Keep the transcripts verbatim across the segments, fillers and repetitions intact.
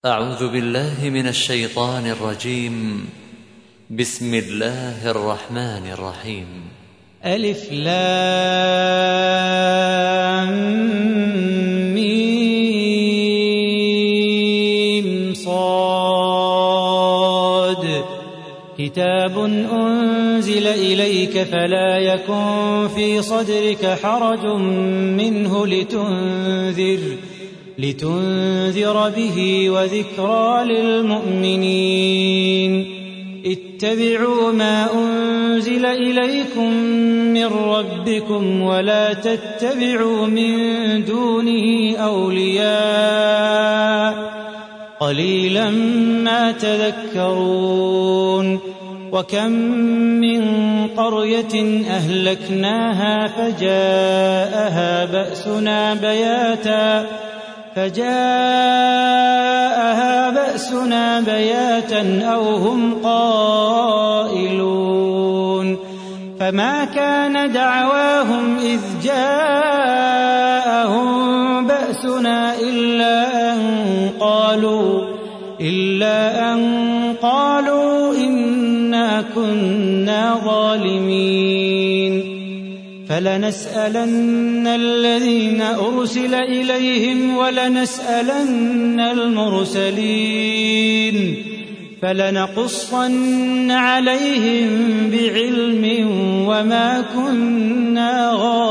أعوذ بالله من الشيطان الرجيم. بسم الله الرحمن الرحيم. ألف لام ميم صاد كتاب أنزل إليك فلا يكن في صدرك حرج منه لتنذر لتنذر به وذكرى للمؤمنين. اتبعوا ما أنزل إليكم من ربكم ولا تتبعوا من دونه أولياء قليلا ما تذكرون. وكم من قرية أهلكناها فجاءها بأسنا بياتا فجاءها بأسنا بياتا أو هم قائلون. فما كان دعواهم إذ جاءهم بأسنا إلا أن قالوا إلا أن قالوا إنا كنا ظالمين. فلنسألن الذين أرسل إليهم ولنسألن المرسلين فلنقصن عليهم بعلم وما كنا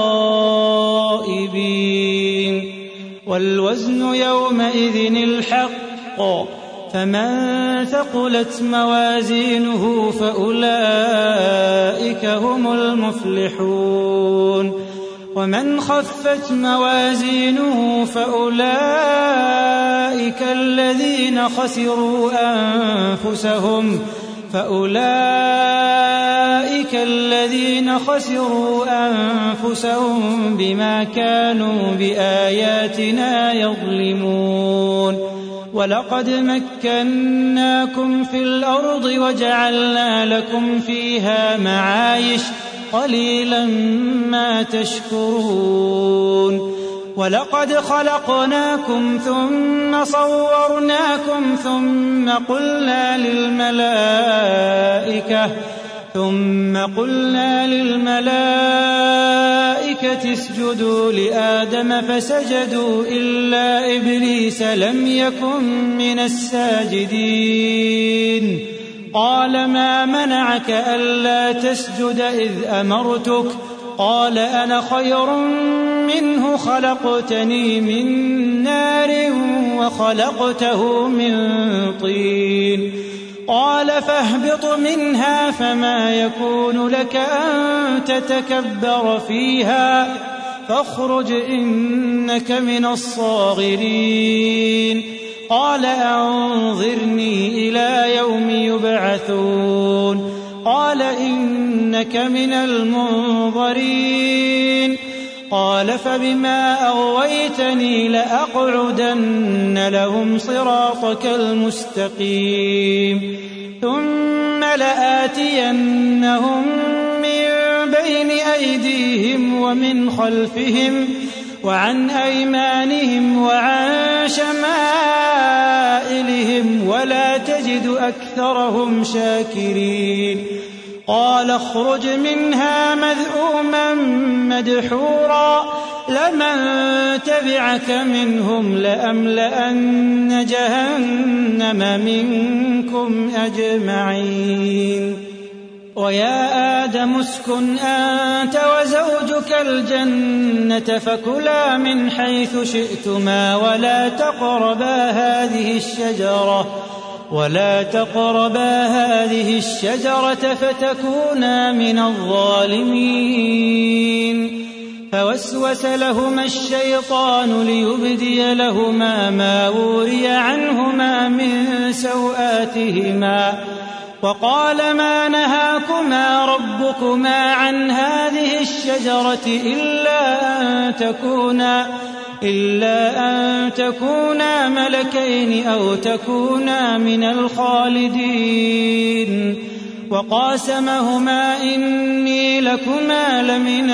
غائبين. والوزن يومئذ الحق فمن ثقلت موازينه فأولئك هم المفلحون. ومن خفت موازينه فأولئك الذين خسروا أنفسهم فأولئك الذين خسروا أنفسهم بما كانوا بآياتنا يظلمون. ولقد مكناكم في الأرض وجعلنا لكم فيها معايش قليلا ما تشكرون. ولقد خلقناكم ثم صورناكم ثم قلنا للملائكة ثم قلنا للملائكة اسجدوا لآدم فسجدوا إلا إبليس لم يكن من الساجدين. قال ما منعك ألا تسجد إذ أمرتك؟ قال أنا خير منه خلقتني من نار وخلقته من طين. قال فاهبط منها فما يكون لك أن تتكبر فيها فاخرج إنك من الصاغرين. قال أنظرني إلى يوم يبعثون. قال إنك من المنظرين. قال فبما أغويتني لأقعدن لهم صراطك المستقيم ثم لآتينهم من بين أيديهم ومن خلفهم وعن أيمانهم وعن شمائلهم ولا تجد أكثرهم شاكرين. قال اخرج منها مذءوما مدحورا لمن تبعك منهم لأملأن جهنم منكم أجمعين. ويا آدم اسكن أنت وزوجك الجنة فكلا من حيث شئتما ولا تقربا هذه الشجرة ولا تقربا هذه الشجرة فتكونا من الظالمين. فوسوس لهما الشيطان ليبدي لهما ما وري عنهما من سوآتهما وقال ما نهاكما ربكما عن هذه الشجرة إلا أن تكونا إلا أن تكونا ملكين أو تكونا من الخالدين. وقاسمهما إني لكما لمن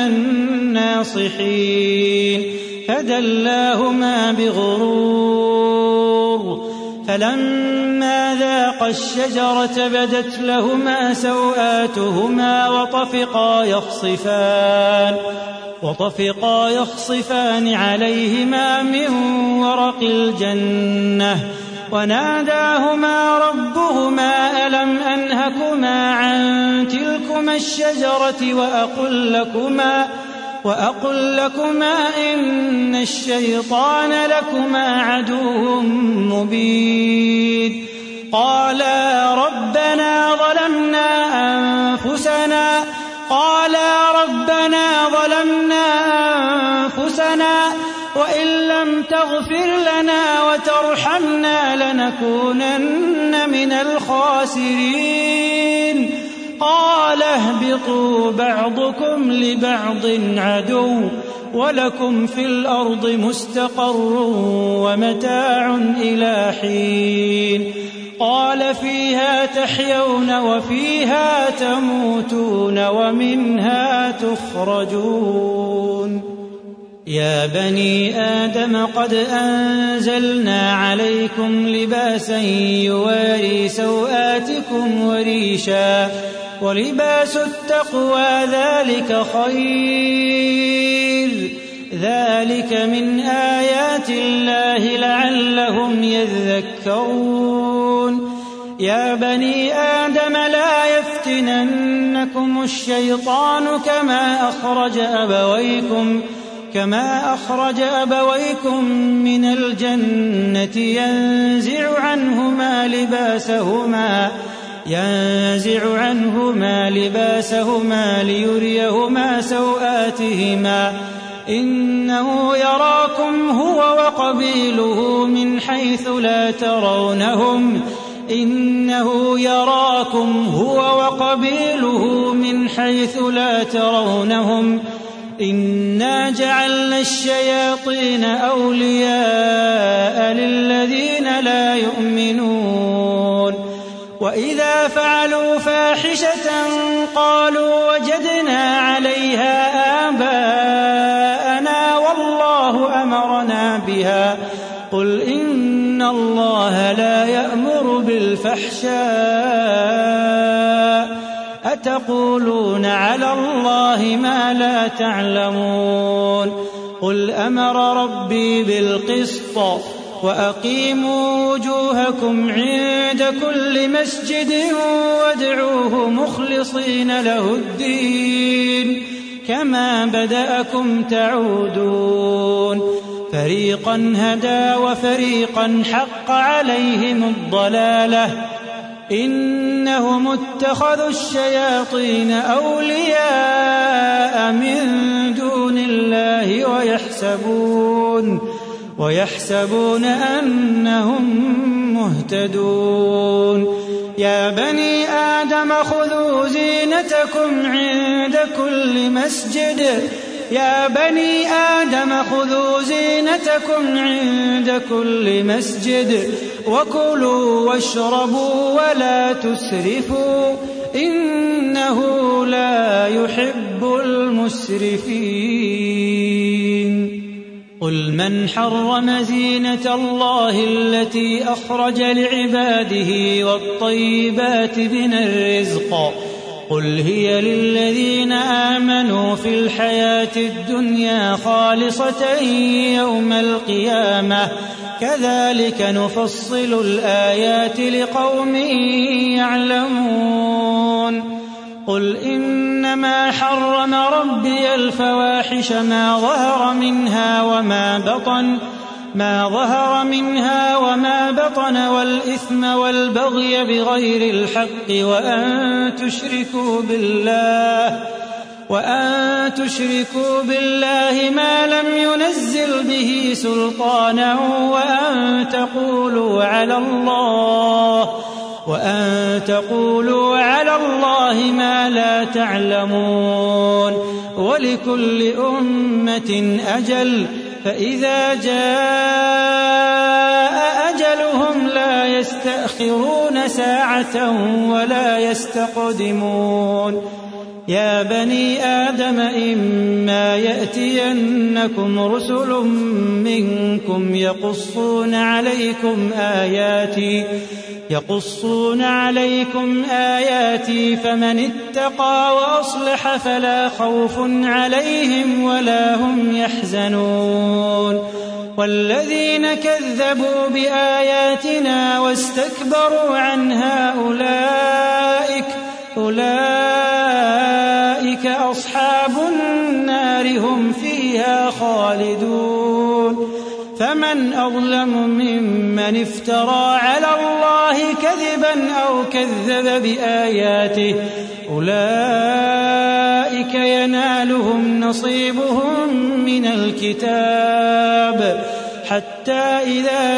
الناصحين فدلاهما بغرور فلما ذاقا الشجرة بدت لهما سوآتهما وطفقا يخصفان وطفقا يخصفان عليهما من ورق الجنة وناداهما ربهما ألم أنهكما عن تلكما الشجرة وأقل لكما وأقل لكما إن الشيطان لكما عدو مبين قالا ربنا ظلمنا أنفسنا قالا ربنا ظلمنا أنفسنا وإن لم تغفر لنا وترحمنا لنكونن من الخاسرين قال اهبطوا بعضكم لبعض عدو ولكم في الأرض مستقر ومتاع إلى حين قال فيها تحيون وفيها تموتون ومنها تخرجون يا بني آدم قد أنزلنا عليكم لباسا يواري سوآتكم وريشا ولباس التقوى ذلك خير ذلك من آيات الله لعلهم يذكرون يا بني آدم لا يفتننكم الشيطان كما أخرج أبويكم كما أخرج أبويكم من الجنة ينزع عنهما لباسهما ينزع عنهما لباسهما ليريهما سوآتهما إنه يراكم هو وقبيله من حيث لا ترونهم إنه يراكم هو وقبيله من حيث لا ترونهم إنا جعلنا الشياطين أولياء للذين لا يؤمنون وإذا فعلوا فاحشة قالوا وجدنا عليها آباءنا والله أمرنا بها قل إن الله لا يأمر بالفحشاء أتقولون على الله ما لا تعلمون قل أمر ربي بالقسط وأقيموا وجوهكم عند كل مسجد وادعوه مخلصين له الدين كما بدأكم تعودون فريقا هدى وفريقا حق عليهم الضلالة إنهم اتخذوا الشياطين أولياء من دون الله ويحسبون ويحسبون أنهم مهتدون يا بني آدم خذوا زينتكم عند كل مسجد يا بني آدم خذوا زينتكم عند كل مسجد وكلوا واشربوا ولا تسرفوا إنه لا يحب المسرفين قل من حرم زينة الله التي أخرج لعباده والطيبات من الرزق قل هي للذين آمنوا في الحياة الدنيا خالصة يوم القيامة كذلك نفصل الآيات لقوم يعلمون قل إنما حرم ربي الفواحش ما ظهر منها وما بطن ما ظهر منها وما بطن والإثم والبغي بغير الحق وأن تشركوا بالله وأن تشركوا بالله ما لم ينزل به سلطانا وأن تقولوا على الله وأن تقولوا على الله ما لا تعلمون ولكل أمة أجل فإذا جاء أجلهم لا يستأخرون ساعة ولا يستقدمون يا بني آدم إما يأتينكم رسل منكم يقصون عليكم آياتي يقصون عليكم آياتي فمن اتقى وأصلح فلا خوف عليهم ولا هم يحزنون والذين كذبوا بآياتنا واستكبروا عنها أولئك أولئك أصحاب النار هم فيها خالدون فمن أظلم ممن افترى على الله كذبا أو كذب بآياته أولئك ينالهم نصيبهم من الكتاب حتى إذا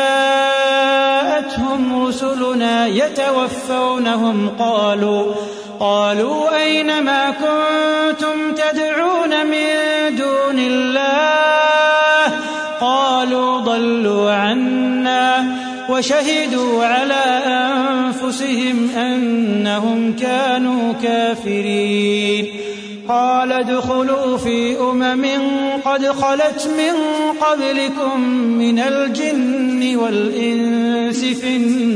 جاءتهم رسلنا يتوفونهم قالوا قالوا أين ما كنتم تدعون من دون الله قالوا ضلوا عنا وشهدوا على أنفسهم أنهم كانوا كافرين قال ادخلوا في أمم قد خلت من قبلكم من الجن والإنس في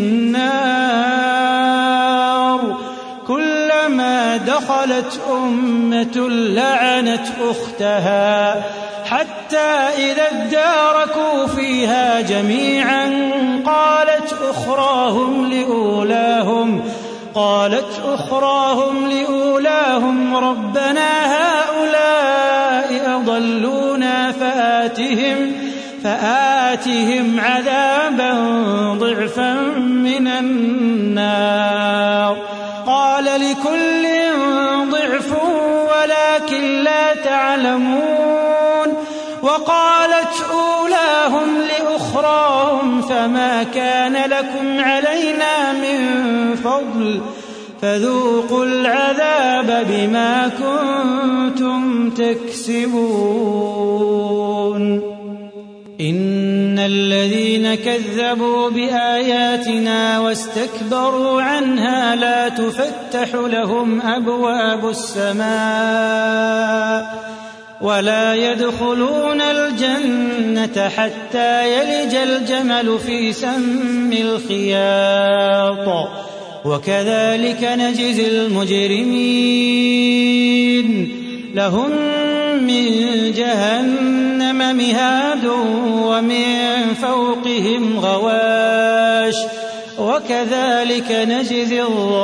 النار كلما دخلت أمة لعنت أختها حتى إذا اداركوا فيها جميعا قالت أخراهم لأولاهم قالت أخراهم لأولاهم ربنا هؤلاء أضلونا فآتهم فآتهم عذابا ضعفا من النار قال لكل ضعف ولكن لا تعلمون وقالت أولاهم لأخراهم فما كان لكم علينا من فضل فذوقوا العذاب بما كنتم تكسبون إن الذين كذبوا بآياتنا واستكبروا عنها لا تفتح لهم أبواب السماء ولا يدخلون الجنة حتى يلج الجمل في سم الخياط وكذلك نجزي المجرمين لهم من جهنم مهاد ومن فوقهم غواش وكذلك نجزي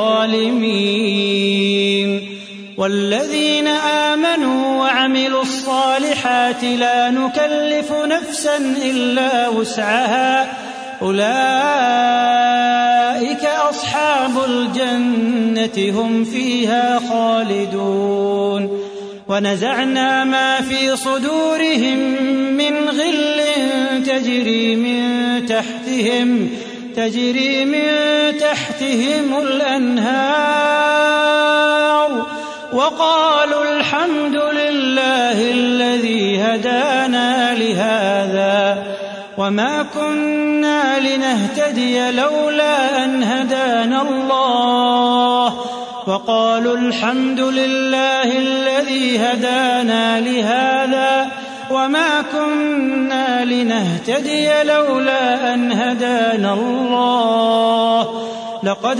الظالمين والذين آمنوا وعملوا الصالحات لا نكلف نفسا إلا وسعها أولئك أصحاب الجنة هم فيها خالدون ونزعنا ما في صدورهم من غل تجري من تحتهم تجري من تحتهم الأنهار وقالوا الحمد لله الذي هدانا لهذا وما كنا لنهتدي لولا أن هدانا الله وقالوا الحمد لله الذي هدانا لهذا وما كنا لنهتدي لولا أن هدانا الله لقد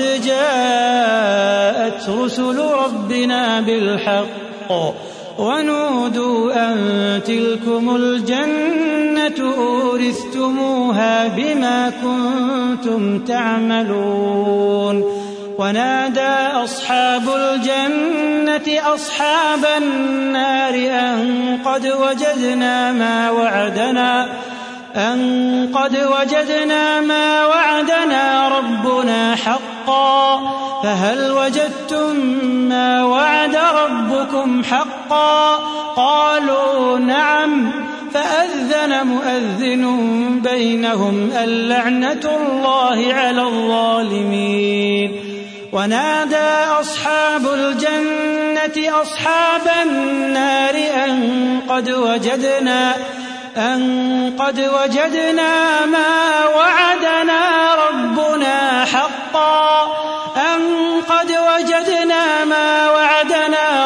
جاءت رسل ربنا بالحق ونودوا أن تلكم الجنة أورثتموها بما كنتم تعملون ونادى أصحاب الجنة أصحاب النار أن قد وجدنا ما وعدنا أن قد وجدنا ما وعدنا ربنا حقا فهل وجدتم ما وعد ربكم حقا قالوا نعم فأذن مؤذن بينهم اللعنة الله على الظالمين ونادى أصحاب الجنة أصحاب النار أن قد وجدنا أن قد وجدنا ما وعدنا ربنا حقا أن قد وجدنا ما وعدنا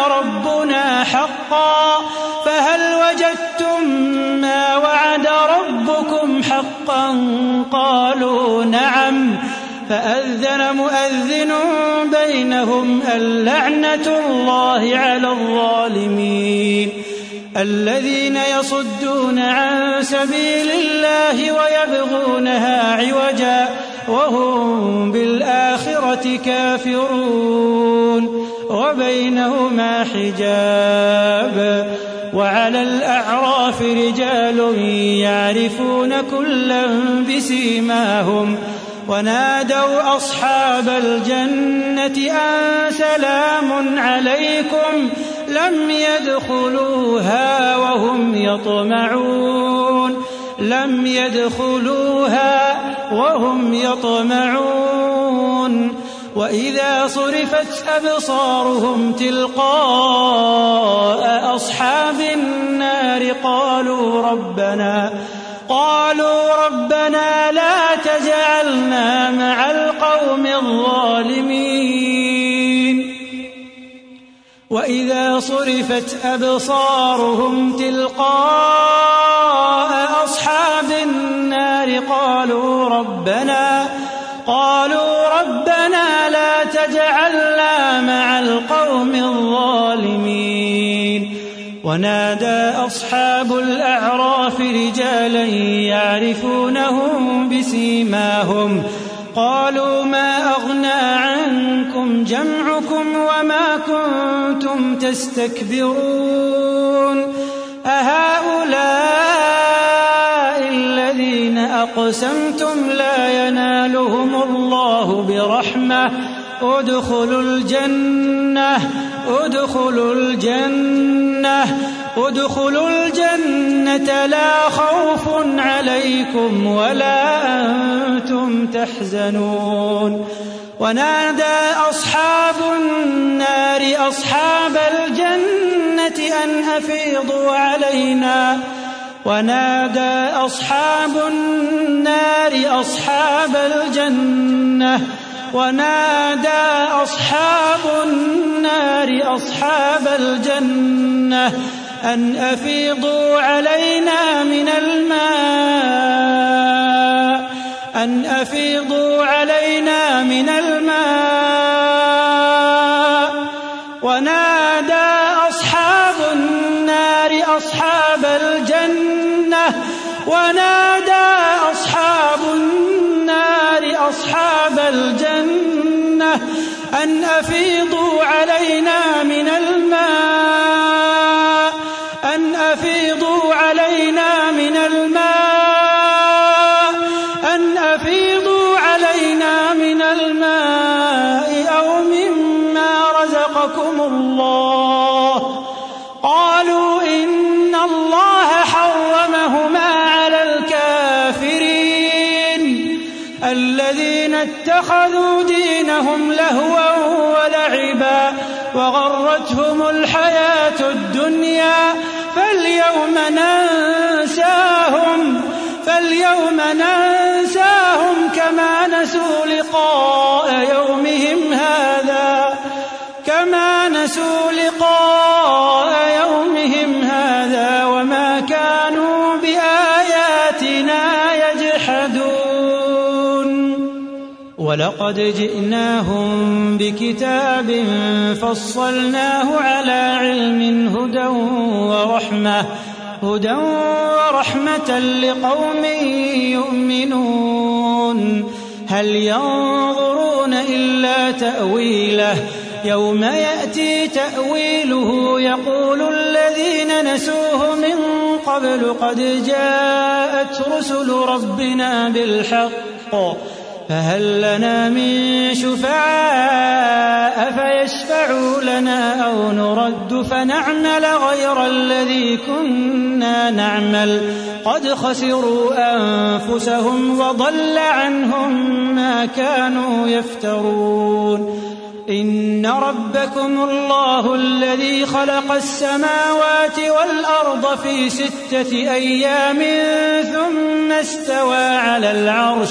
فأذن مؤذن بينهم اللعنة الله على الظالمين الذين يصدون عن سبيل الله ويبغونها عوجا وهم بالآخرة كافرون وبينهما حجاب وعلى الأعراف رجال يعرفون كلا بسيماهم ونادوا أصحاب الجنة أن سلام عليكم لم يدخلوها وهم يطمعون لم يدخلوها وهم يطمعون وإذا صرفت أبصارهم تلقاء أصحاب النار قالوا ربنا قالوا ربنا لا تجعلنا مع القوم الظالمين وإذا صرفت أبصارهم تلقاء أصحاب النار قالوا ربنا قالوا ربنا لا تجعلنا مع القوم الظالمين ونادى أصحاب الأعراف رجالا يعرفونهم بسيماهم قالوا ما أغنى عنكم جمعكم وما كنتم تستكبرون أهؤلاء الذين أقسمتم لا ينالهم الله برحمة ادخلوا الجنة ادخلوا الجنة ادخلوا الجنة لا خوف عليكم ولا أنتم تحزنون ونادى أصحاب النار أصحاب الجنة أن أفيضوا علينا ونادى أصحاب النار أصحاب الجنة ونادى أصحاب النار أصحاب الجنة أن أفيضوا علينا من الماء أن أفيضوا علينا من الماء ونادى أصحاب النار أصحاب الجنة ونادى أصحاب النار أصحاب الجنة أن أفيضوا علينا من الماء أن أفيضوا علينا من الماء أن أفيضوا علينا من الماء أو مما رزقكم الله قالوا إن الله حرمهما على الكافرين الذين اتخذوا دينهم لهوا ولعبا وغرتهم الحياة الدنيا فاليوم ننساهم فاليوم ننساهم كما نسوا لقاء يومهم هذا كما نسوا لقاء يومهم هذا وما كانوا بآياتنا يجحدون ولقد جئناهم بكتاب فصلناه على علم هدى ورحمة هدى ورحمة لقوم يؤمنون هل ينظرون إلا تأويله يوم يأتي تأويله يقول الذين نسوه من قبل قد جاءت رسل ربنا بالحق فهل لنا من شفعاء فيشفعوا لنا أو نرد فنعمل غير الذي كنا نعمل قد خسروا أنفسهم وضل عنهم ما كانوا يفترون إن ربكم الله الذي خلق السماوات والأرض في ستة أيام ثم استوى على العرش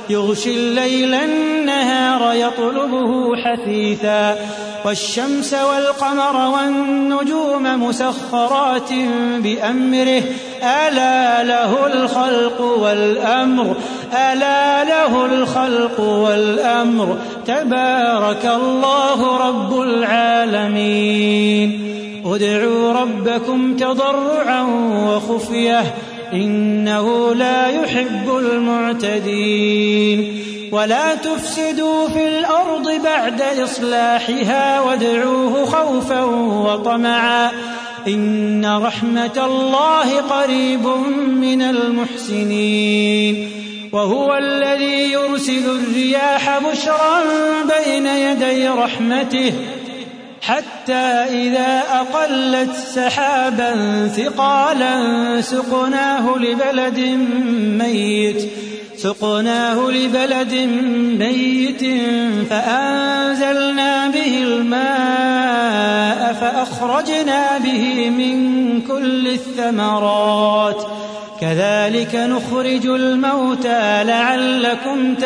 يغشي الليل النهار يطلبه حثيثا والشمس والقمر والنجوم مسخرات بأمره ألا له الخلق والأمر ألا له الخلق والأمر تبارك الله رب العالمين. ادعوا ربكم تضرعا وخفية إنه لا يحب المعتدين. ولا تفسدوا في الأرض بعد إصلاحها وادعوه خوفا وطمعا إن رحمة الله قريب من المحسنين. وهو الذي يرسل الرياح بشرا بين يدي رحمته حتى إذا أقلت سحابا ثقالا سقناه لبلد ميت سقناه لبلد ميت فأنزلنا به الماء فأخرجنا به من كل الثمرات كذلك نخرج الموتى لعلكم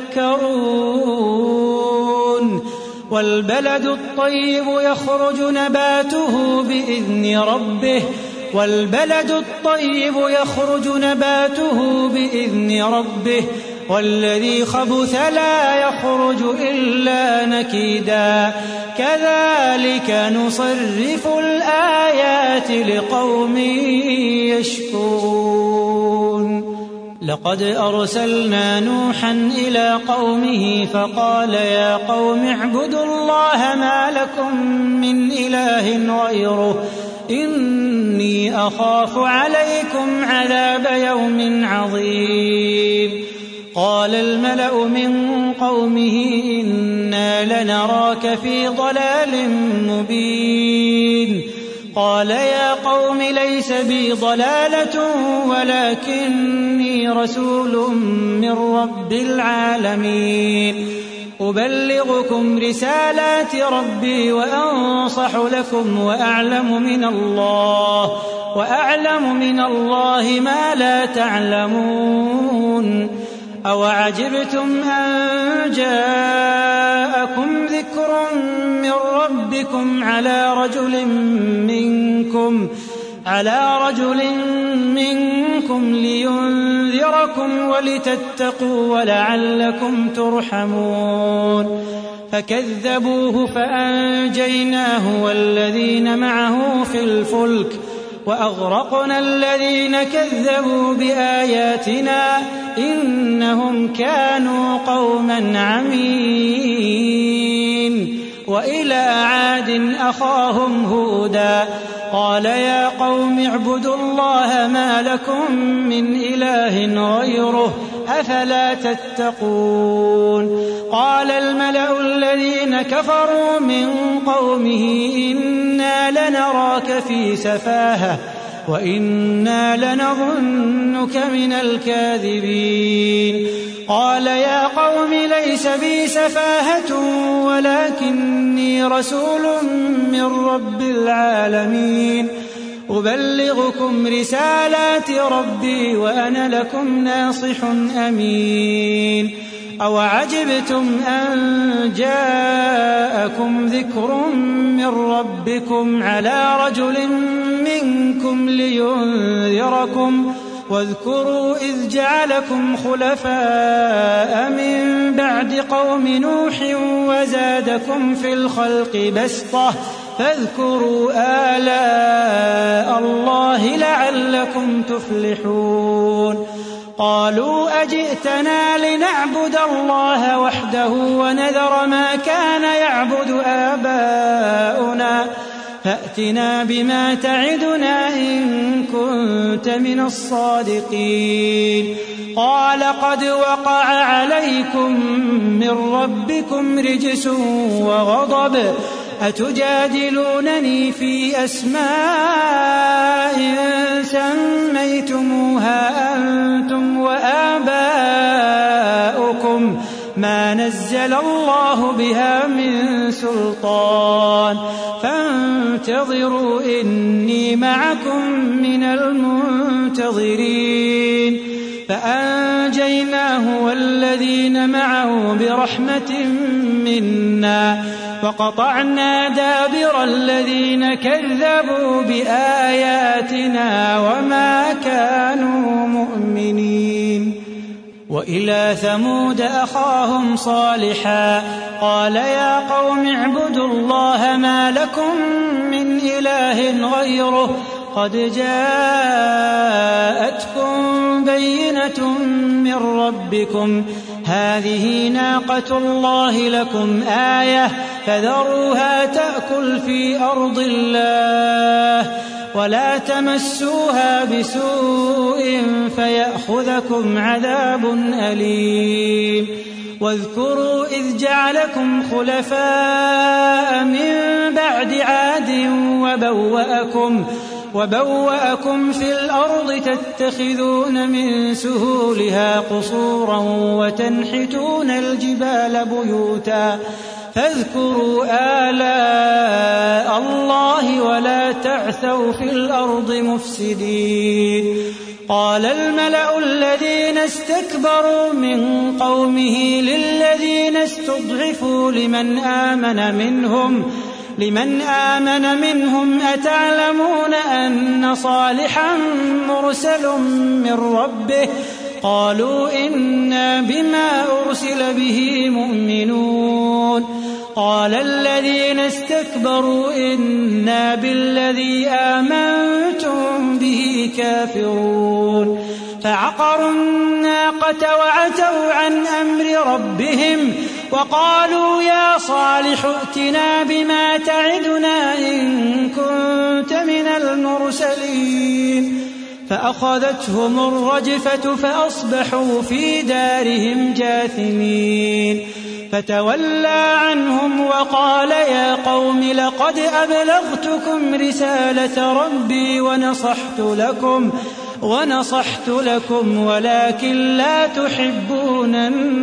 تذكرون. والبلد الطيب يخرج نباته بإذن ربه والبلد الطيب يخرج نباته بإذن ربه والذي خبث لا يخرج إلا نكدا كذلك نصرف الآيات لقوم يشكرون. لقد أرسلنا نوحا إلى قومه فقال يا قوم اعبدوا الله ما لكم من إله غيره إني أخاف عليكم عذاب يوم عظيم. قال الملأ من قومه إنا لنراك في ضلال مبين. قال يا قوم ليس بي ضلالة ولكني رسول من رب العالمين أبلغكم رسالات ربي وأنصح لكم وأعلم من الله وأعلم من الله ما لا تعلمون. أوعجبتم أن جاءكم ذكر من ربكم على رجل منكم على رجل منكم لينذركم ولتتقوا ولعلكم ترحمون. فكذبوه فأنجيناه والذين معه في الفلك وأغرقنا الذين كذبوا بآياتنا إنهم كانوا قوما عمين. وإلى عاد أخاهم هودا قال يا قوم اعبدوا الله ما لكم من إله غيره أفلا تتقون. قال الملأ الذين كفروا من قومه إنا لنراك في سفاهة وإنا لنظنك من الكاذبين. قال يا قوم ليس بي سفاهة ولكني رسول من رب العالمين أبلغكم رسالات ربي وأنا لكم ناصح أمين. أوعجبتم أن جاءكم ذكر من ربكم على رجل منكم لينذركم واذكروا إذ جعلكم خلفاء من بعد قوم نوح وزادكم في الخلق بسطة فاذكروا آلاء الله لعلكم تفلحون. قالوا أجئتنا لنعبد الله وحده ونذر ما كان يعبد آباؤنا فأتنا بما تعدنا إن كنت من الصادقين. قال قد وقع عليكم من ربكم رجس وغضب أتجادلونني في أسماء سميتموها أنتم وآباؤكم ما نزل الله بها من سلطان فانتظروا إني معكم من المنتظرين. فأنجيناه والذين معه برحمة منا وقطعنا دابر الذين كذبوا بآياتنا وما كانوا مؤمنين. وإلى ثمود أخاهم صالحا قال يا قوم اعبدوا الله ما لكم من إله غيره قد جاءتكم بينة من ربكم هذه ناقة الله لكم آية فذروها تأكل في أرض الله ولا تمسوها بسوء فيأخذكم عذاب أليم. واذكروا إذ جعلكم خلفاء من بعد عاد وبوأكم وبوأكم في الأرض تتخذون من سهولها قصورا وتنحتون الجبال بيوتا فاذكروا آلاء الله ولا تعثوا في الأرض مفسدين. قال الملأ الذين استكبروا من قومه للذين استضعفوا لمن آمن منهم لمن آمن منهم أتعلمون أن صالحا مرسل من ربه قالوا إنا بما أرسل به مؤمنون. قال الذين استكبروا إنا بالذي آمنتم به كافرون. فعقروا الناقة وعتوا عن أمر ربهم وقالوا يا صالح ائتنا بما تعدنا إن كنت من المرسلين. فأخذتهم الرجفة فأصبحوا في دارهم جاثمين. فتولى عنهم وقال يا قوم لقد أبلغتكم رسالة ربي ونصحت لكم ونصحت لكم ولكن لا تحبون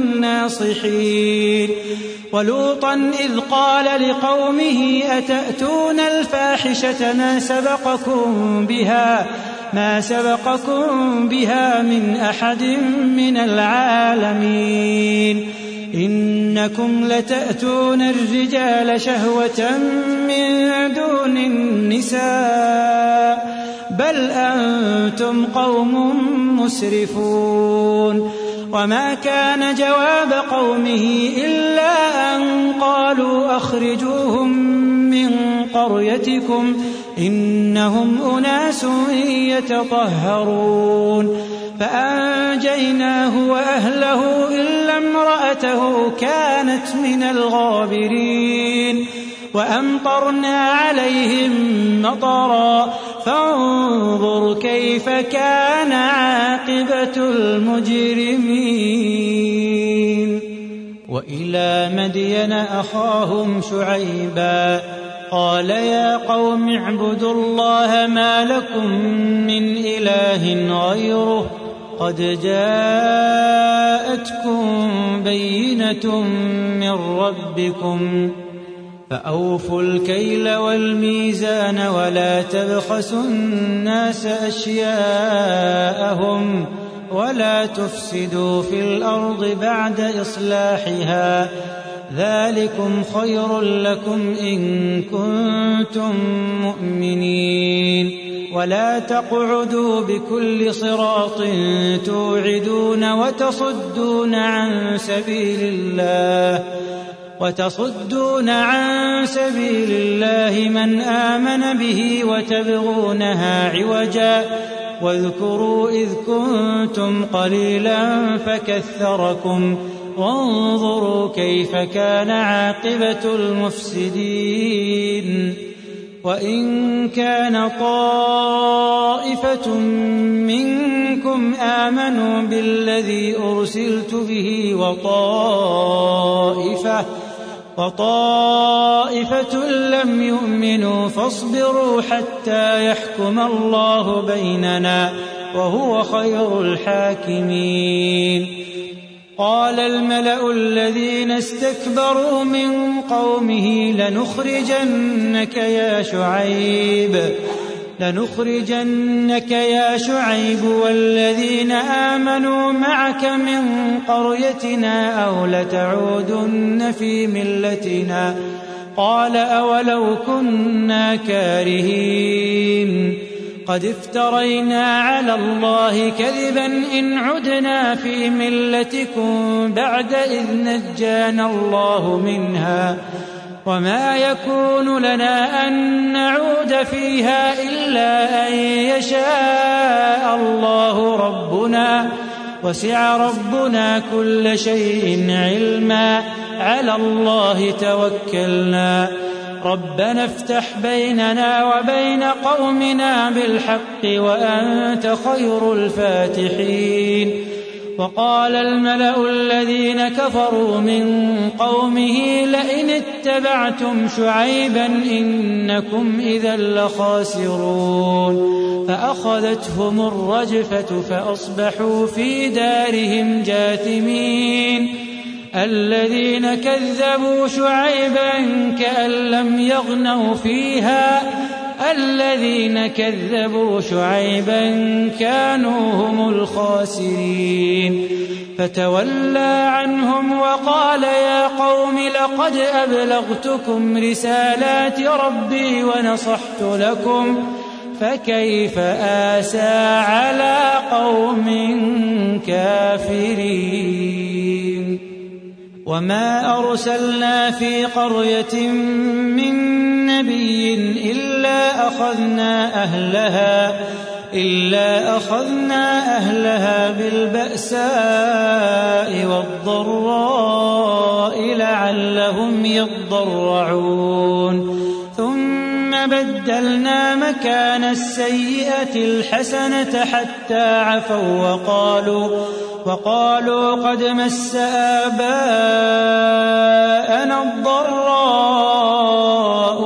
الناصحين. ولوطا إذ قال لقومه أتأتون الفاحشة ما سبقكم بها ما سبقكم بها من أحد من العالمين إنكم لتأتون الرجال شهوة من دون النساء بل أنتم قوم مسرفون. وما كان جواب قومه إلا أن قالوا أخرجوهم من قريتكم إنهم أناس يتطهرون. فأنجيناه وأهله إلا امرأته كانت من الغابرين. وأمطرنا عليهم مطرا فانظر كيف كان عاقبة المجرمين. وإلى مدين أخاهم شعيبا قال يا قوم اعبدوا الله ما لكم من إله غيره قد جاءتكم بينة من ربكم فأوفوا الكيل والميزان ولا تبخسوا الناس أشياءهم ولا تفسدوا في الأرض بعد إصلاحها ذلكم خير لكم إن كنتم مؤمنين. ولا تقعدوا بكل صراط توعدون وتصدون عن سبيل الله وتصدون عن سبيل الله من آمن به وتبغونها عوجا واذكروا إذ كنتم قليلا فكثركم وانظروا كيف كان عاقبة المفسدين. وإن كان طائفة منكم آمنوا بالذي أرسلت به وطائفة وطائفة لم يؤمنوا فاصبروا حتى يحكم الله بيننا وهو خير الحاكمين. قال الملأ الذين استكبروا من قومه لنخرجنك يا شعيب لنخرجنك يا شعيب والذين آمنوا معك من قريتنا أو لتعودن في ملتنا قال أولو كنا كارهين قد افترينا على الله كذبا إن عدنا في ملتكم بعد إذ نجانا الله منها وما يكون لنا أن نعود فيها إلا أن يشاء الله ربنا وسع ربنا كل شيء علما على الله توكلنا ربنا افتح بيننا وبين قومنا بالحق وأنت خير الفاتحين وقال الملأ الذين كفروا من قومه لئن اتبعتم شعيبا إنكم إذا لخاسرون فأخذتهم الرجفة فأصبحوا في دارهم جاثمين الذين كذبوا شعيبا كأن لم يغنوا فيها الذين كذبوا شعيبا كانوا هم الخاسرين فتولى عنهم وقال يا قوم لقد أبلغتكم رسالات ربي ونصحت لكم فكيف آسى على قوم كافرين وما أرسلنا في قرية من نبي إلا أخذنا أهلها إلا أخذنا أهلها بالبأساء والضراء لعلهم يضرعون ثم بدلنا مكان السيئة الحسنة حتى عفوا وقالوا وقالوا قد مس آباءنا الضراء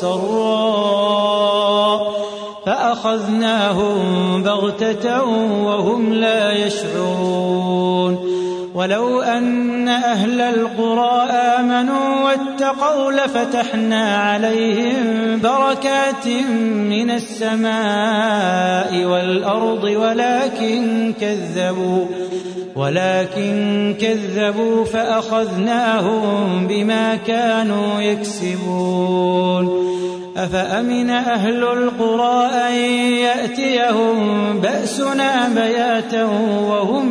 والسراء فأخذناهم بغتة وهم لا يشعرون ولو أن أهل القرى آمنوا واتقوا لفتحنا عليهم بركات من السماء والأرض ولكن كذبوا ولكن كذبوا فأخذناهم بما كانوا يكسبون أفأمن أهل القرى أن يأتيهم بأسنا بياتا وهم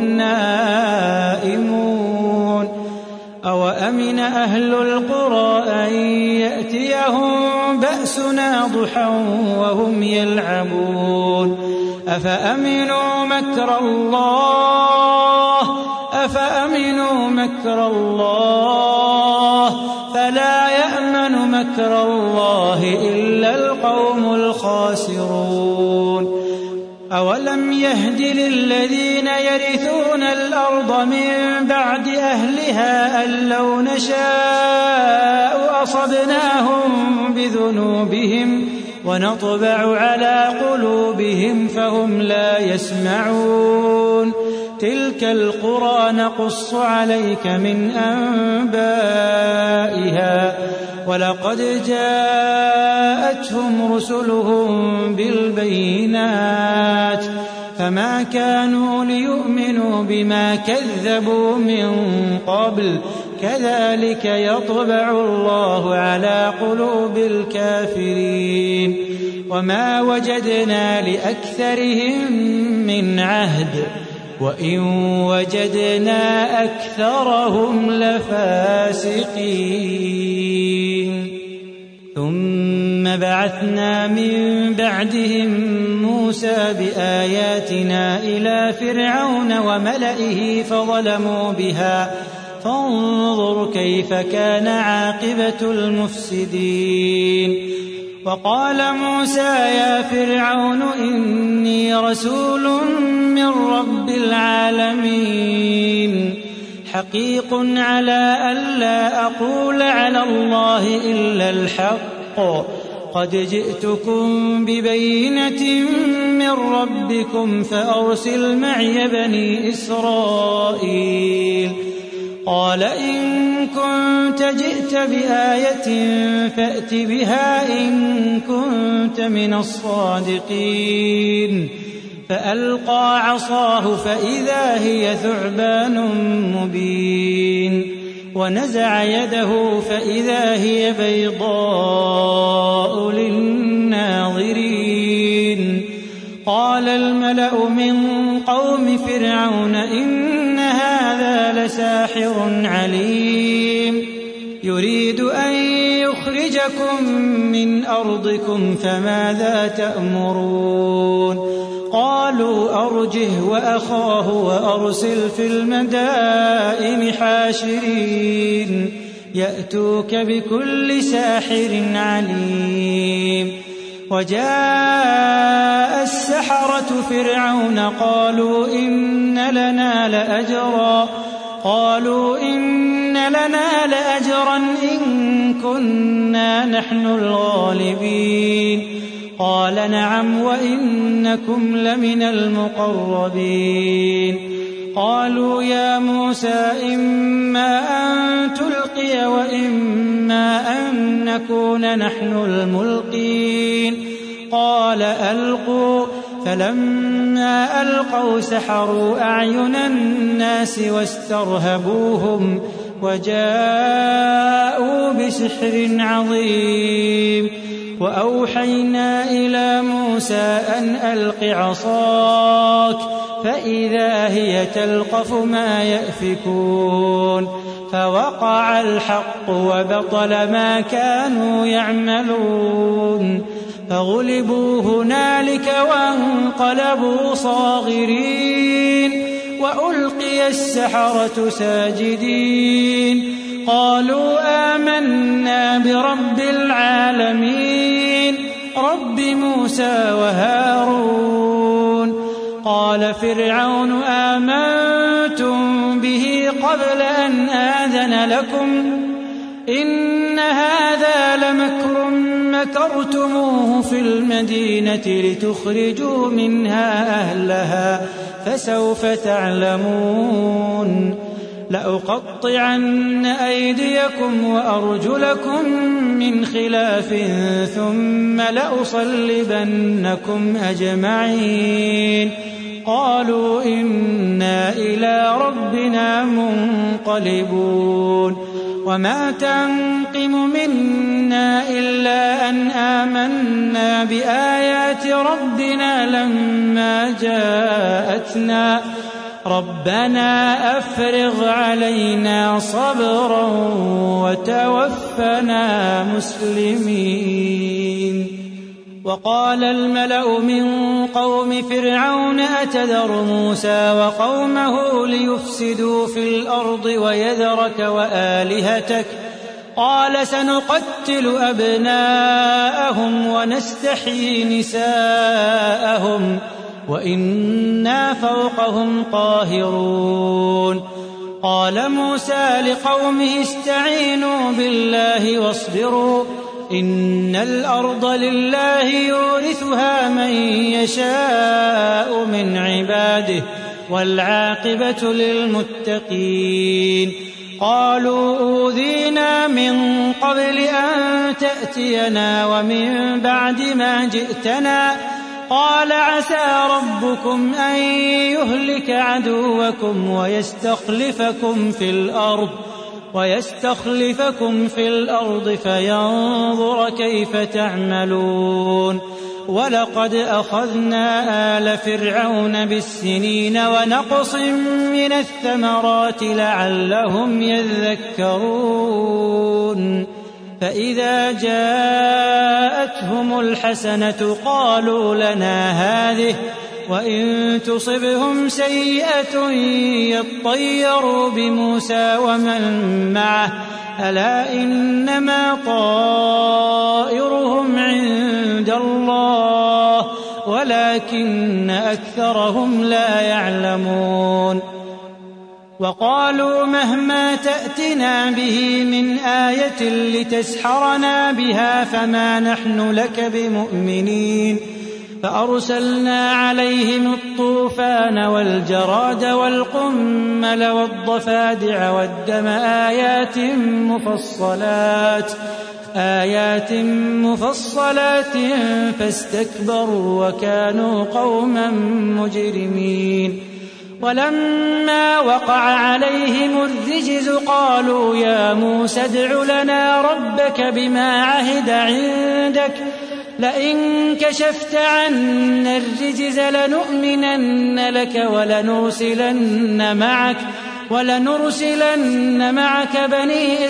نائمون أو أمن أهل القرى أن يأتيهم بأسنا ضحى وهم يلعبون أفأمنوا مكر الله أفأمنوا مكر الله فلا يأمن مكر الله إلا القوم الخاسرون أولم يهد للذين يرثون الأرض من بعد أهلها أن لو نشاء أصبناهم بذنوبهم ونطبع على قلوبهم فهم لا يسمعون تلك القرى نقص عليك من أنبائها ولقد جاءتهم رسلهم بالبينات فما كانوا ليؤمنوا بما كذبوا من قبل كذلك يطبع الله على قلوب الكافرين وما وجدنا لأكثرهم من عهد وإن وجدنا أكثرهم لفاسقين ثم بعثنا من بعدهم موسى بآياتنا إلى فرعون وملئه فظلموا بها فانظر كيف كان عاقبة المفسدين وقال موسى يا فرعون إني رسول من رب العالمين حقيق على ألا أقول على الله إلا الحق قد جئتكم ببينة من ربكم فأرسل معي بني إسرائيل قال إن كنت جئت بآية فأت بها إن كنت من الصادقين فألقى عصاه فإذا هي ثعبان مبين ونزع يده فإذا هي بيضاء للناظرين قال الملأ من قوم فرعون إن هذا لساحر عليم يريد أن يخرجكم من أرضكم فماذا تأمرون قالوا أرجه وأخاه وأرسل في المدائن حاشرين يأتوك بكل ساحر عليم وجاء السحرة فرعون قالوا إن لنا لأجرا قالوا إن لنا لأجرا إن كنا نحن الغالبين قال نعم وإنكم لمن المقربين قالوا يا موسى إما أن تلقي وإما أن نكون نحن الملقين قال ألقوا فلما ألقوا سحروا أعين الناس واسترهبوهم وجاءوا بسحر عظيم وأوحينا إلى موسى أن ألق عصاك فإذا هي تلقف ما يأفكون فوقع الحق وبطل ما كانوا يعملون فغلبوا هنالك وانقلبوا صاغرين وألقي السحرة ساجدين قالوا آمنا برب العالمين رب موسى وهارون قال فرعون آمنتم به قبل أن آذن لكم إن هذا لمكر مكرتموه في المدينة لتخرجوا منها أهلها فسوف تعلمون لأقطعن أيديكم وأرجلكم من خلاف ثم لأصلبنكم أجمعين قالوا إنا إلى ربنا منقلبون وما تنقم منا إلا أن آمنا بآيات ربنا لما جاءتنا ربنا أفرغ علينا صبرا وتوفنا مسلمين وقال الملأ من قوم فرعون أتذر موسى وقومه ليفسدوا في الأرض ويذرك وآلهتك قال سنقتل أبناءهم ونستحيي نساءهم وإنا فوقهم قاهرون قال موسى لقومه استعينوا بالله واصبروا إن الأرض لله يورثها من يشاء من عباده والعاقبة للمتقين قالوا أوذينا من قبل أن تأتينا ومن بعد ما جئتنا قال عسى ربكم أن يهلك عدوكم ويستخلفكم في الأرض ويستخلفكم في الأرض فينظر كيف تعملون ولقد أخذنا آل فرعون بالسنين ونقص من الثمرات لعلهم يذكرون فإذا جاءتهم الحسنة قالوا لنا هذه وإن تصبهم سيئة يطيروا بموسى ومن معه ألا إنما طائرهم عند الله ولكن أكثرهم لا يعلمون وقالوا مهما تأتنا به من آية لتسحرنا بها فما نحن لك بمؤمنين فأرسلنا عليهم الطوفان والجراد والقمل والضفادع والدم آيات مفصلات آيات مفصلات فاستكبروا وكانوا قوما مجرمين. ولما وقع عليهم الرجز قالوا يا موسى ادع لنا ربك بما عهد عندك لئن كشفت عنا الرجز لنؤمنن لك ولنرسلن معك ولنرسلن معك بني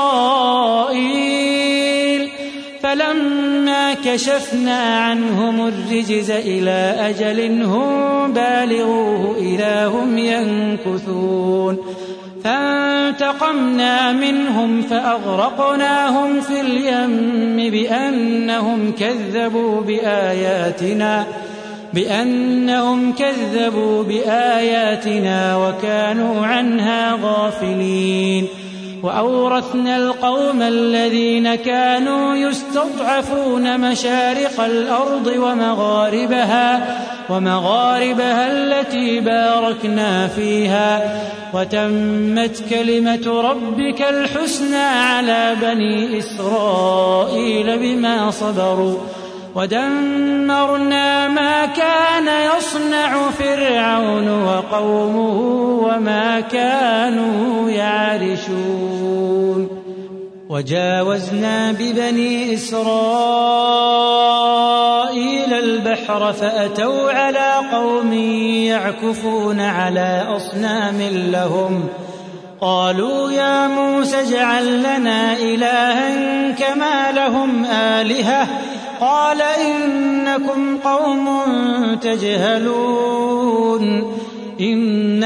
إسرائيل. فلما كشفنا عنهم الرجز إلى أجل هم بالغوه إذا هم ينكثون فانتقمنا منهم فأغرقناهم في اليم بأنهم كذبوا بآياتنا بأنهم كذبوا بآياتنا وكانوا عنها غافلين. وأورثنا القوم الذين كانوا يستضعفون مشارق الأرض ومغاربها ومغاربها التي باركنا فيها وتمت كلمة ربك الحسنى على بني إسرائيل بما صبروا ودمرنا ما كان يصنع فرعون وقومه وما كانوا يعرشون. وجاوزنا ببني إسرائيل البحر فأتوا على قوم يعكفون على أصنام لهم قالوا يا موسى اجعل لنا إلها كما لهم آلهة قال إنكم قوم تجهلون إن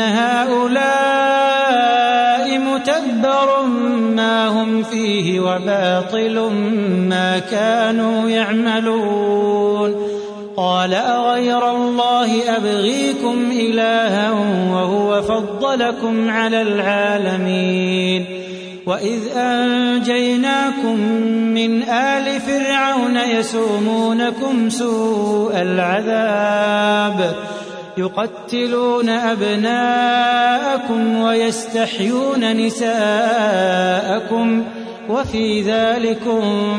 هؤلاء متبر ما هم فيه وباطل ما كانوا يعملون. قال أغير الله أبغيكم إلها وهو فضلكم على العالمين وإذ أنجيناكم من آل فرعون يسومونكم سوء العذاب يقتلون أبناءكم ويستحيون نساءكم وفي ذلكم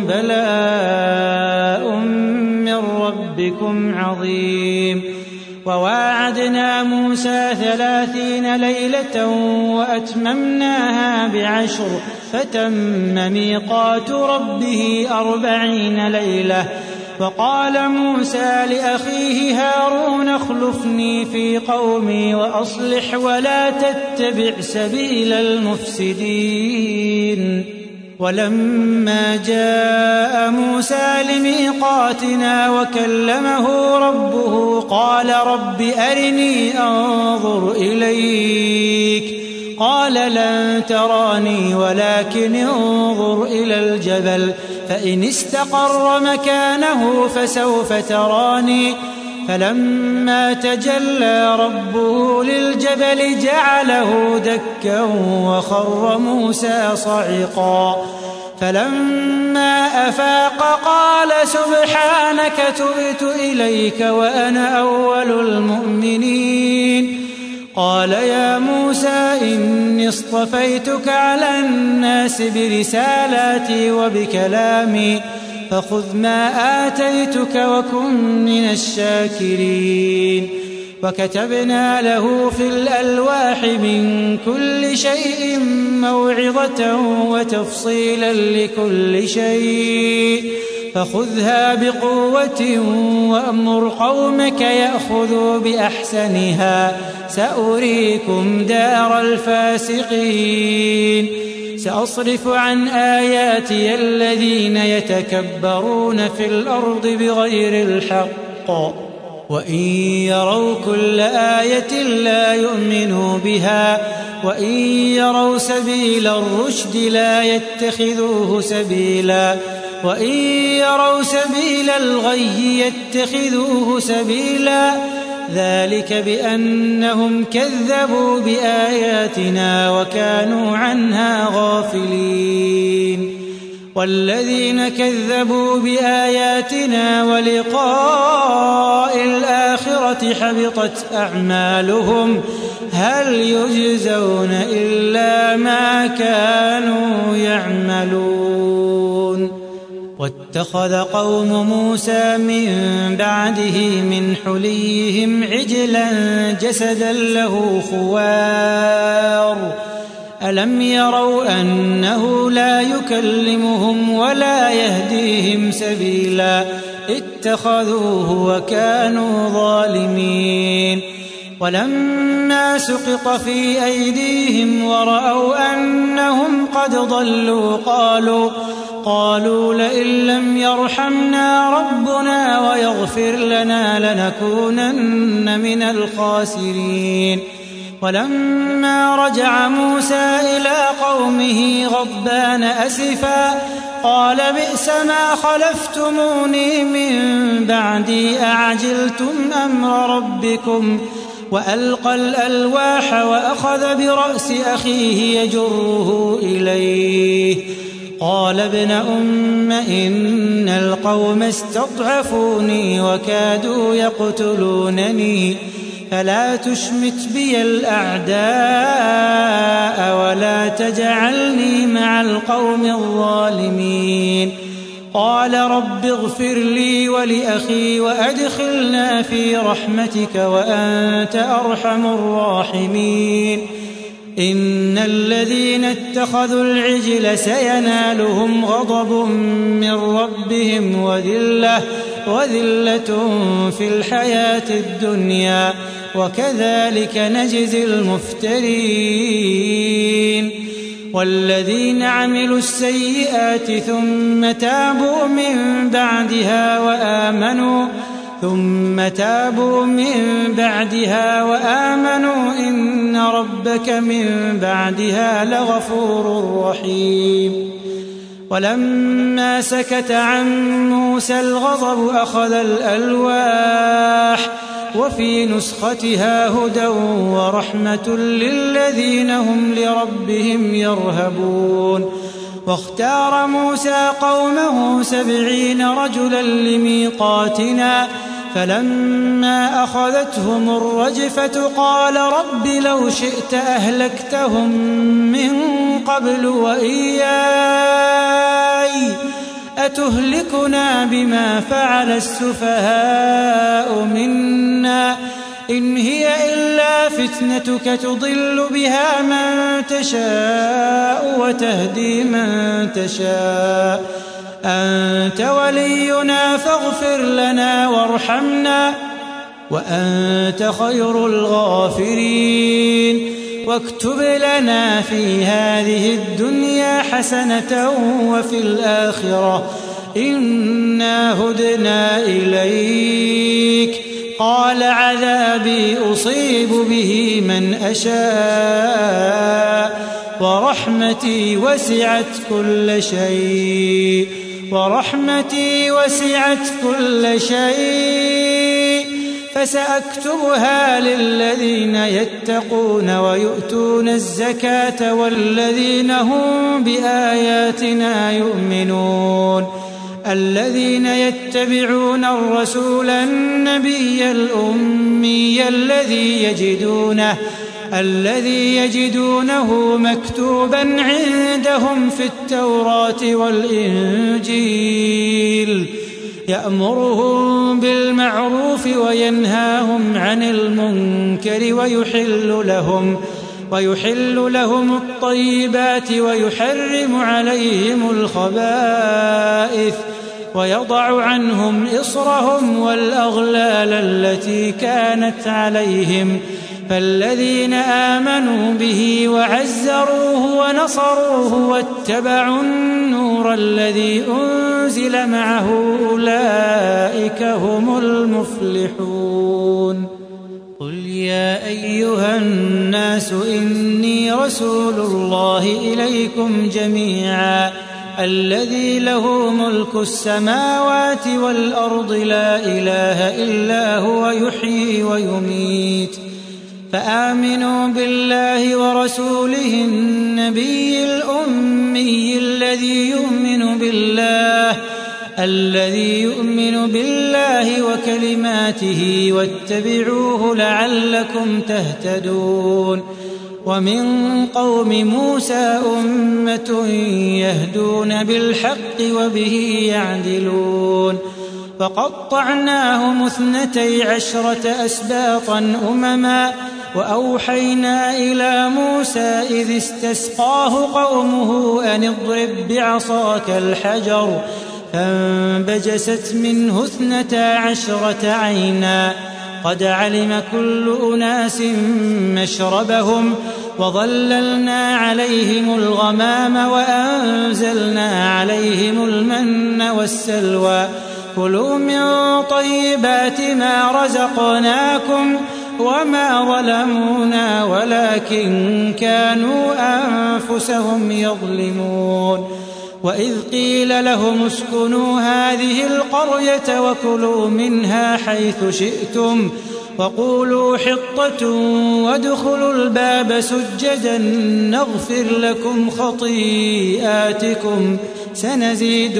بلاء من ربكم عظيم. وواعدنا موسى ثلاثين ليلة وأتممناها بعشر فتم ميقات ربه أربعين ليلة. وقال موسى لأخيه هارون اخلفني في قومي وأصلح ولا تتبع سبيل المفسدين. ولما جاء موسى لميقاتنا وكلمه ربه قال رب أرني أنظر إليك قال لن تراني ولكن انظر إلى الجبل فإن استقر مكانه فسوف تراني. فلما تجلى ربه للجبل جعله دكا وخر موسى صعقا. فلما أفاق قال سبحانك تبت إليك وأنا أول المؤمنين. قال يا موسى إني اصطفيتك على الناس برسالاتي وبكلامي فخذ ما آتيتك وكن من الشاكرين. وكتبنا له في الألواح من كل شيء موعظة وتفصيلا لكل شيء فخذها بقوة وأمر قومك يأخذوا بأحسنها سأريكم دار الفاسقين. سأصرف عن آياتي الذين يتكبرون في الأرض بغير الحق وإن يروا كل آية لا يؤمنوا بها وإن يروا سبيل الرشد لا يتخذوه سبيلا وإن يروا سبيل الغي يتخذوه سبيلا ذلك بأنهم كذبوا بآياتنا وكانوا عنها غافلين. والذين كذبوا بآياتنا ولقاء الآخرة حبطت أعمالهم هل يجزون إلا ما كانوا يعملون. واتخذ قوم موسى من بعده من حليهم عجلا جسدا له خوار ألم يروا أنه لا يكلمهم ولا يهديهم سبيلا اتخذوه وكانوا ظالمين. ولما سقط في أيديهم ورأوا أنهم قد ضلوا قالوا قالوا لئن لم يرحمنا ربنا ويغفر لنا لنكونن من الخاسرين. ولما رجع موسى إلى قومه غضبان أسفا قال بئس ما خلفتموني من بعدي أعجلتم أمر ربكم وألقى الألواح وأخذ برأس أخيه يجره إليه قال ابن أم إن القوم استضعفوني وكادوا يقتلونني فلا تشمت بي الأعداء ولا تجعلني مع القوم الظالمين. قال رب اغفر لي ولأخي وأدخلنا في رحمتك وأنت أرحم الراحمين. إن الذين اتخذوا العجل سينالهم غضب من ربهم وذلة وذلة في الحياة الدنيا وكذلك نجزي المفترين. والذين عملوا السيئات ثم تابوا من بعدها وآمنوا ثم تابوا من بعدها وآمنوا إن ربك من بعدها لغفور رحيم. ولما سكت عن موسى الغضب أخذ الألواح وفي نسختها هدى ورحمة للذين هم لربهم يرهبون. واختار موسى قومه سبعين رجلا لميقاتنا فلما أخذتهم الرجفة قال رب لو شئت أهلكتهم من قبل وإياي أتهلكنا بما فعل السفهاء منا إن هي إلا فتنتك تضل بها من تشاء وتهدي من تشاء أنت ولينا فاغفر لنا وارحمنا وأنت خير الغافرين. واكتب لنا في هذه الدنيا حسنة وفي الآخرة إنا هدنا إليك. قال عذابي أصيب به من أشاء ورحمتي وسعت كل شيء ورحمتي وسعت كل شيء فسأكتبها للذين يتقون ويؤتون الزكاة والذين هم بآياتنا يؤمنون. الذين يتبعون الرسول النبي الأمي الذي يجدونه الذي يجدونه مكتوبا عندهم في التوراة والإنجيل يأمرهم بالمعروف وينهاهم عن المنكر ويحل لهم ويحل لهم الطيبات ويحرم عليهم الخبائث ويضع عنهم إصرهم والأغلال التي كانت عليهم. فالذين آمنوا به وعزروه ونصروه واتبعوا النور الذي أنزل معه أولئك هم المفلحون. قل يا أيها الناس إني رسول الله إليكم جميعا الذي له ملك السماوات والأرض لا إله إلا هو يحيي ويميت. فآمنوا بالله ورسوله النبي الأمي الذي الذي يؤمن بالله الذي يؤمن بالله وكلماته واتبعوه لعلكم تهتدون ومن قوم موسى أمة يهدون بالحق وبه يعدلون فقطعناهم اثنتي عشرة أسباطا أمما وأوحينا إلى موسى إذ استسقاه قومه أن اضرب بعصاك الحجر فانبجست منه اثنتا عشرة عينا قد علم كل أناس مشربهم وظللنا عليهم الغمام وأنزلنا عليهم المن والسلوى كلوا من طيبات ما رزقناكم وما ظلمونا ولكن كانوا أنفسهم يظلمون وإذ قيل لهم اسكنوا هذه القرية وكلوا منها حيث شئتم وقولوا حطة وادخلوا الباب سجدا نغفر لكم خطيئاتكم سنزيد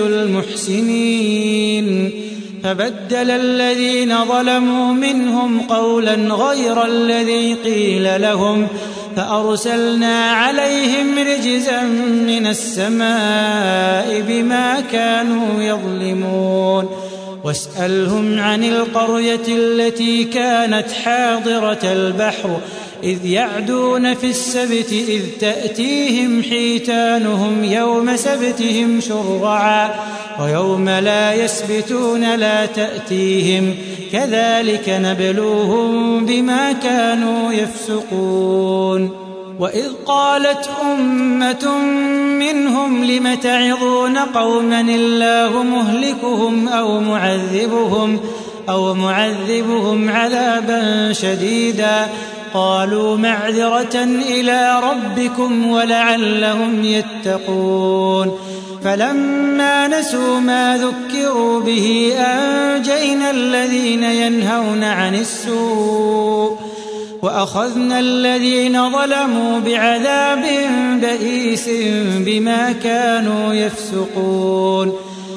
المحسنين فبدل الذين ظلموا منهم قولا غير الذي قيل لهم فأرسلنا عليهم رجزا من السماء بما كانوا يظلمون واسألهم عن القرية التي كانت حاضرة البحر إذ يعدون في السبت إذ تأتيهم حيتانهم يوم سبتهم شرعا ويوم لا يسبتون لا تأتيهم كذلك نبلوهم بما كانوا يفسقون وإذ قالت أمة منهم لم تعظون قوما الله مهلكهم أو معذبهم أو معذبهم عذابا شديدا قالوا معذرة إلى ربكم ولعلهم يتقون فلما نسوا ما ذكروا به أنجينا الذين ينهون عن السوء وأخذنا الذين ظلموا بعذاب بئيس بما كانوا يفسقون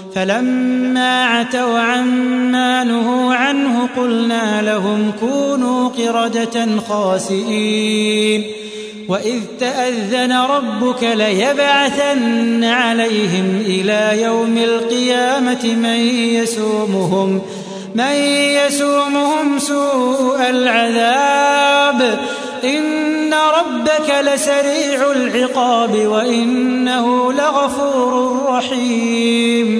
فلما عتوا عما نهوا عنه قلنا لهم كونوا قردة خاسئين وإذ تأذن ربك ليبعثن عليهم إلى يوم القيامة من يسومهم من يسومهم سوء العذاب إن ربك لسريع العقاب وإنه لغفور رحيم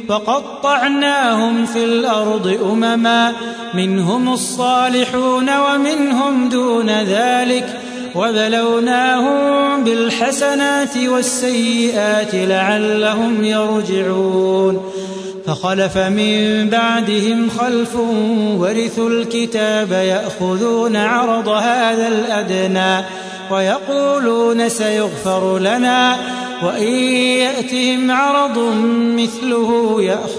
فقطعناهم في الأرض أمما منهم الصالحون ومنهم دون ذلك وبلوناهم بالحسنات والسيئات لعلهم يرجعون فخلف من بعدهم خلف ورثوا الكتاب يأخذون عرض هذا الأدنى ويقولون سيغفر لنا وإن يأتهم عرض مثله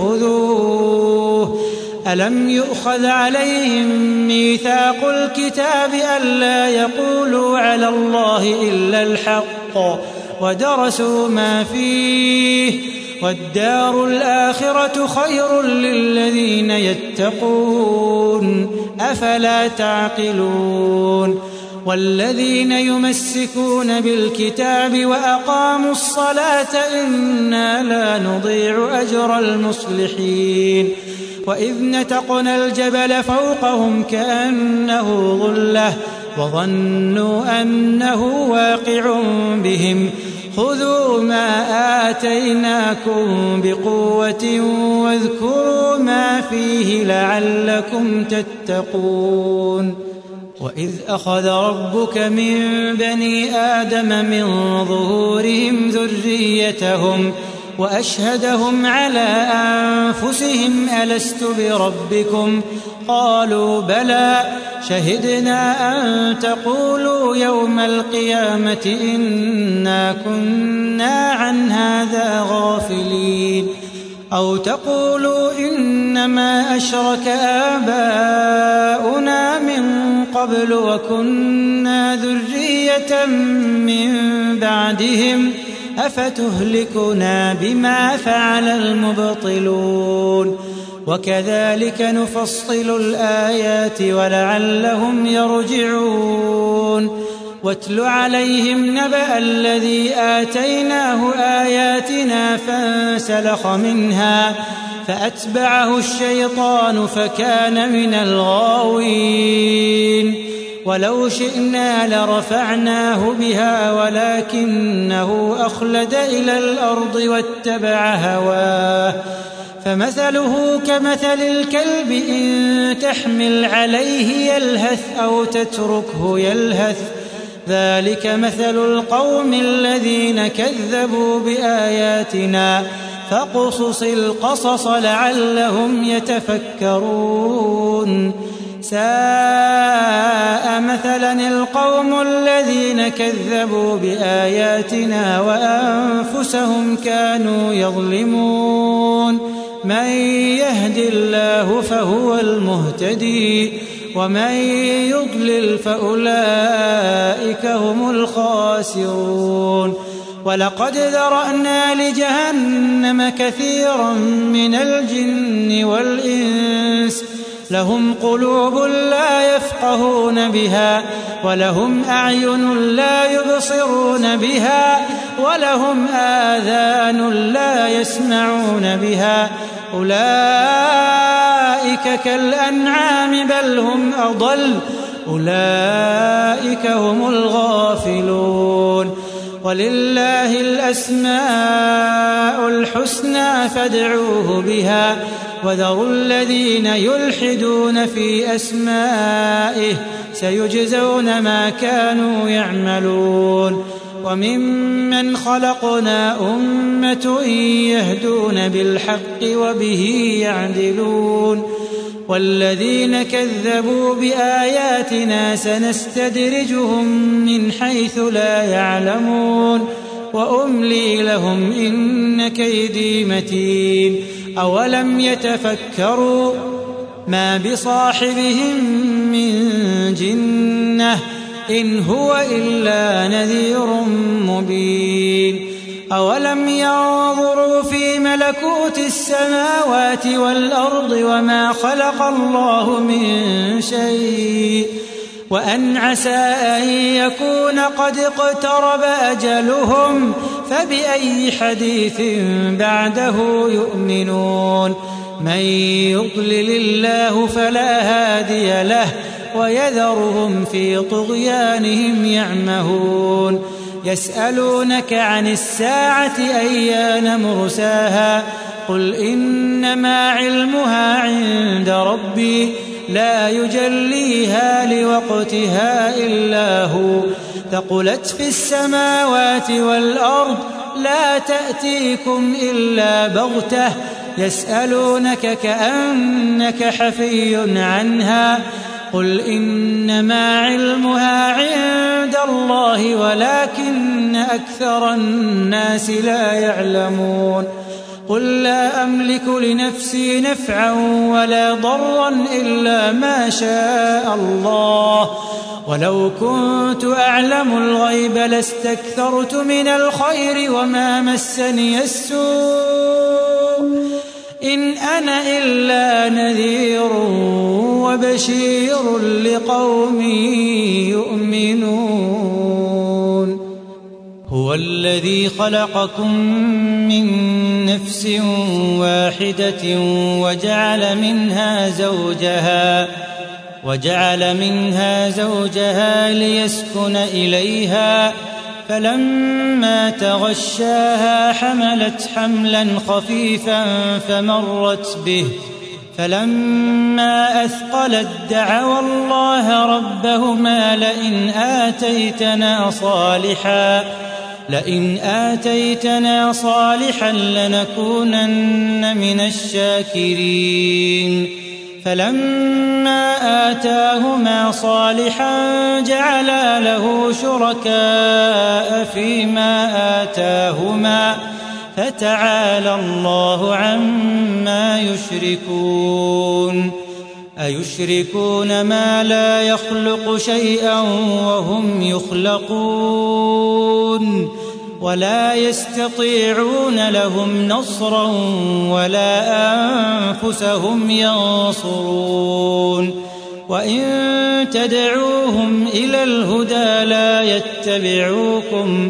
يأخذوه ألم يؤخذ عليهم ميثاق الكتاب ألا يقولوا على الله إلا الحق ودرسوا ما فيه والدار الآخرة خير للذين يتقون أفلا تعقلون والذين يمسكون بالكتاب وأقاموا الصلاة إنا لا نضيع أجر المصلحين وإذ نتقنا الجبل فوقهم كأنه ظلة وظنوا أنه واقع بهم خذوا ما آتيناكم بقوة واذكروا ما فيه لعلكم تتقون وإذ أخذ ربك من بني آدم من ظهورهم ذريتهم وأشهدهم على أنفسهم ألست بربكم قالوا بلى شهدنا أن تقولوا يوم القيامة إنا كنا عن هذا غافلين أو تقولوا إنما أشرك آباؤنا من قبل وكنا ذرية من بعدهم أفتهلكنا بما فعل المبطلون وكذلك نفصل الآيات ولعلهم يرجعون واتل عليهم نبأ الذي آتيناه آياتنا فانسلخ منها فأتبعه الشيطان فكان من الغاوين ولو شئنا لرفعناه بها ولكنه أخلد إلى الأرض واتبع هواه فمثله كمثل الكلب إن تحمل عليه يلهث أو تتركه يلهث ذلك مثل القوم الذين كذبوا بآياتنا فاقصص القصص لعلهم يتفكرون ساء مثلا القوم الذين كذبوا بآياتنا وأنفسهم كانوا يظلمون من يهد الله فهو المهتدي ومن يضلل فأولئك هم الخاسرون ولقد ذرأنا لجهنم كثيرا من الجن والإنس لهم قلوب لا يفقهون بها ولهم أعين لا يبصرون بها ولهم آذان لا يسمعون بها أولئك كالأنعام بل هم أضل أولئك هم الغافلون ولله الأسماء الحسنى فادعوه بها وذروا الذين يلحدون في أسمائه سيجزون ما كانوا يعملون وممن خلقنا أمة يهدون بالحق وبه يعدلون والذين كذبوا بآياتنا سنستدرجهم من حيث لا يعلمون وأملي لهم إن كيدي متين أولم يتفكروا ما بصاحبهم من جنة إن هو إلا نذير مبين أولم ينظروا في ملكوت السماوات والأرض وما خلق الله من شيء وأن عسى أن يكون قد اقترب أجلهم فبأي حديث بعده يؤمنون من يضلل الله فلا هادي له ويذرهم في طغيانهم يعمهون يسألونك عن الساعة أيان مرساها قل إنما علمها عند ربي لا يجليها لوقتها إلا هو ثقلت في السماوات والأرض لا تأتيكم إلا بغتة يسألونك كأنك حفي عنها قل إنما علمها عند الله ولكن أكثر الناس لا يعلمون قل لا أملك لنفسي نفعا ولا ضرا إلا ما شاء الله ولو كنت أعلم الغيب لاستكثرت من الخير وما مسني السوء إن أنا إلا نذير وبشير لقوم يؤمنون هو الذي خلقكم من نفس واحدة وجعل منها زوجها وجعل منها زوجها ليسكن إليها فلما تغشاها حملت حملا خفيفا فمرت به فلما أثقلت دعوا الله ربهما لئن آتيتنا صالحا لئن آتيتنا صالحا لنكونن من الشاكرين فلما آتاهما صالحا جعلا له شركاء فيما آتاهما فتعالى الله عما يشركون أيشركون ما لا يخلق شيئا وهم يخلقون ولا يستطيعون لهم نصرا ولا أنفسهم ينصرون وإن تدعوهم إلى الهدى لا يتبعوكم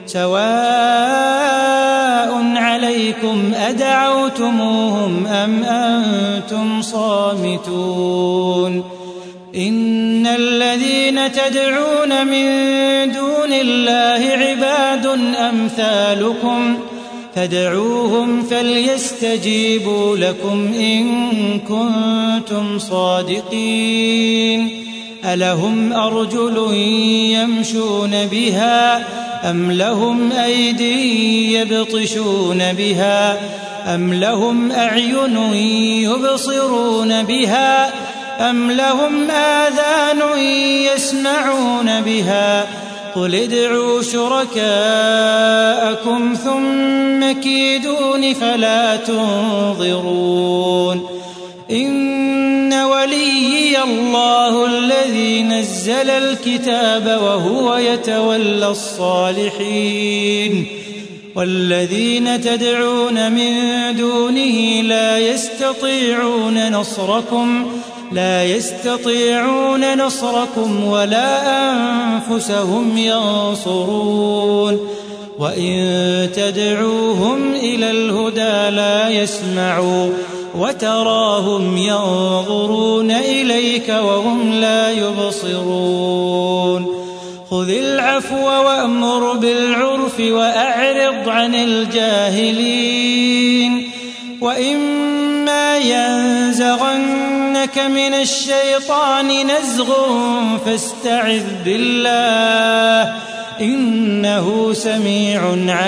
سواء عليكم أدعوتموهم أم أنتم صامتون إن الذين تدعون من دون الله عباد أمثالكم فادعوهم فليستجيبوا لكم إن كنتم صادقين ألهم أرجل يمشون بها أم لهم أيدي يبطشون بها أم لهم أعين يبصرون بها أم لهم آذان يسمعون بها قل ادعوا شركاءكم ثم كيدون فلا تنظرون إن وليي الله الذي نزل الكتاب وهو يتولى الصالحين والذين تدعون من دونه لا يستطيعون نصركم لا يستطيعون نصركم ولا أنفسهم ينصرون وإن تدعوهم إلى الهدى لا يسمعوا وتراهم ينظرون إليك وهم لا يبصرون خذ العفو وأمر بالعرف وأعرض عن الجاهلين وإما ينزغنك من الشيطان نزغ فاستعذ بالله إنه سميع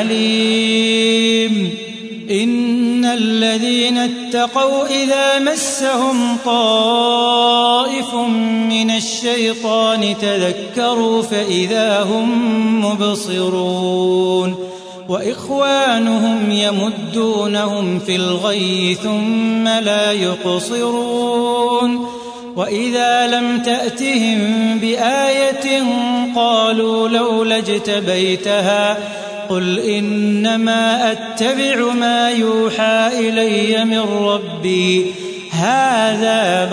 عليم إن الذين اتقوا إذا مسهم طائف من الشيطان تذكروا فإذا هم مبصرون وإخوانهم يمدونهم في الغي ثم لا يقصرون وإذا لم تأتهم بآية قالوا لولا اجتبيتها قل إنما أتبع ما يوحى إلي من ربي هذا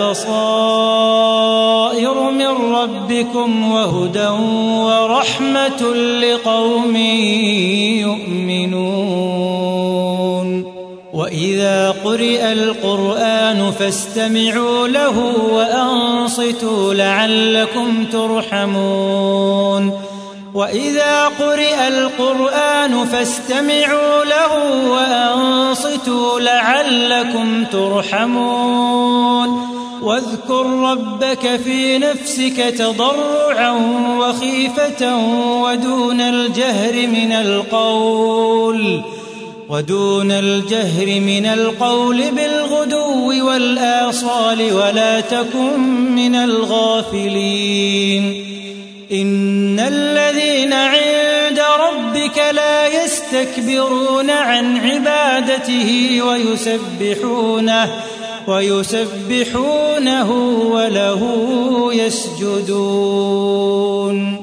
بصائر من ربكم وهدى ورحمة لقوم يؤمنون وإذا قرئ القرآن فاستمعوا له وأنصتوا لعلكم ترحمون وإذا قرئ القرآن فاستمعوا له وأنصتوا لعلكم ترحمون واذكر ربك في نفسك تضرعا وخيفة ودون الجهر من القول ودون الجهر من القول بالغدو والآصال ولا تكن من الغافلين إن الذين عند ربك لا يستكبرون عن عبادته ويسبحونه ويسبحونه وله يسجدون